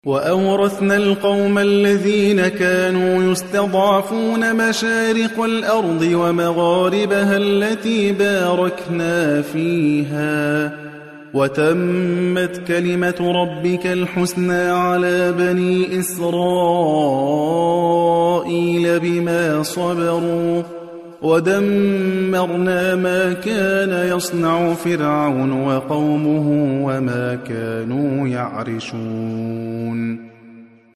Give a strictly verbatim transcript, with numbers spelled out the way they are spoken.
وأورثنا القوم الذين كانوا يستضعفون مشارق الأرض ومغاربها التي باركنا فيها وتمت كلمة ربك الحسنى على بني إسرائيل بما صبروا ودمرنا ما كان يصنع فرعون وقومه وما كانوا يعرشون